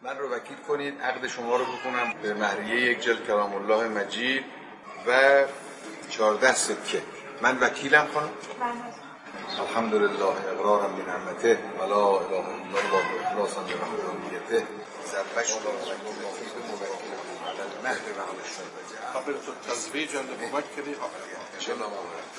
من رو وکیل کنید عقد شما رو بکنم به مهریه یک جلد کلام الله مجید و 14 سکه. من وکیلم خانم؟ الحمدلله اقرارم بنعمته و لا اله الا الله و اخلاصا بوحدانیته زوجت مهر وعد الشربجه قبلت التزویج لمبکری چلا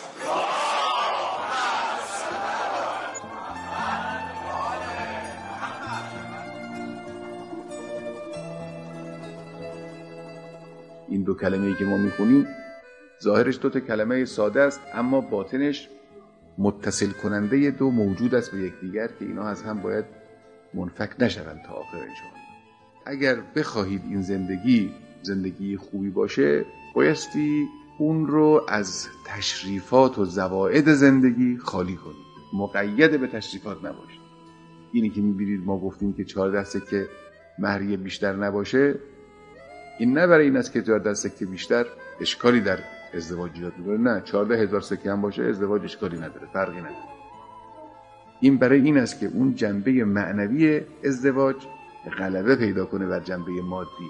این دو کلمه‌ای که ما میخونیم ظاهرش دو تا کلمه ساده است، اما باطنش متصل کننده دو موجود است به یکدیگر که اینا از هم باید منفک نشوند تا آخر انشاءالله. اگر بخواهید این زندگی خوبی باشه، بایستی اون رو از تشریفات و زوائد زندگی خالی کنید، مقید به تشریفات نباشید. اینی که میبینید ما گفتیم که 14 سکه مهریه بیشتر نباشه، این نه برای این است که 14 سکه بیشتر اشکالی در ازدواج ایجاد می‌کنه، نه، 14,000 سکه هم باشه ازدواج اشکالی نداره، فرقی نداره. این برای این است که اون جنبه معنوی ازدواج غلبه پیدا کنه بر جنبه مادی.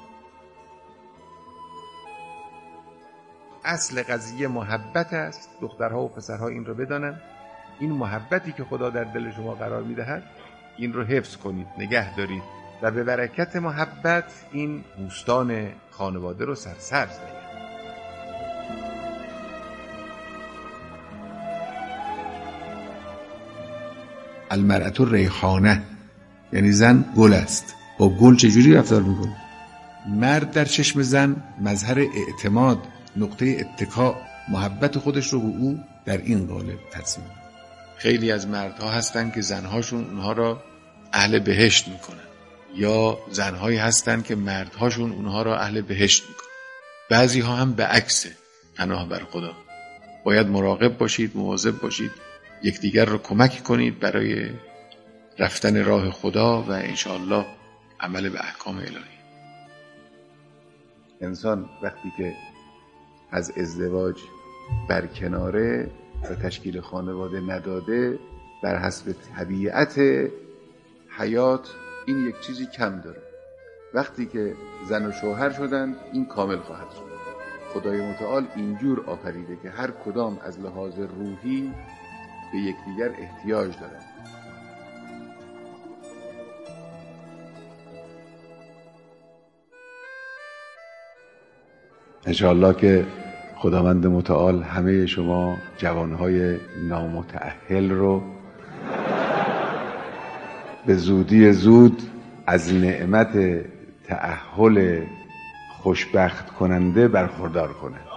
اصل قضیه محبت است. دخترها و پسرها این رو بدانن. این محبتی که خدا در دل شما قرار میدهد، این رو حفظ کنید، نگه دارید و به برکت محبت این بوستان خانواده رو سرسبز نگه. المرأة ریحانه، یعنی زن گل است. با گل چجوری رفتار میکنه؟ مرد در چشم زن مظهر اعتماد، نقطه اتکا، محبت خودش رو به او در این قالب ترسیم. خیلی از مردها هستن که زنهاشون اونها را اهل بهشت میکنن، یا زنهایی هستن که مردهاشون اونها را اهل بهشت میکنن. بعضی ها هم به عکسه. پناه بر خدا. باید مراقب باشید، مواظب باشید، یکدیگر رو کمک کنید برای رفتن راه خدا و انشاءالله عمل به احکام الهی. انسان وقتی که از ازدواج برکناره و تشکیل خانواده نداده، بر حسب طبیعت حیات این یک چیزی کم داره. وقتی که زن و شوهر شدند، این کامل خواهد شد. خدای متعال اینجور آفریده که هر کدام از لحاظ روحی به یکدیگر احتیاج دارند. انشاءالله که خداوند متعال همه شما جوانهای نامتأهل رو به زودی زود از نعمت تأهل خوشبخت کننده برخوردار کنه.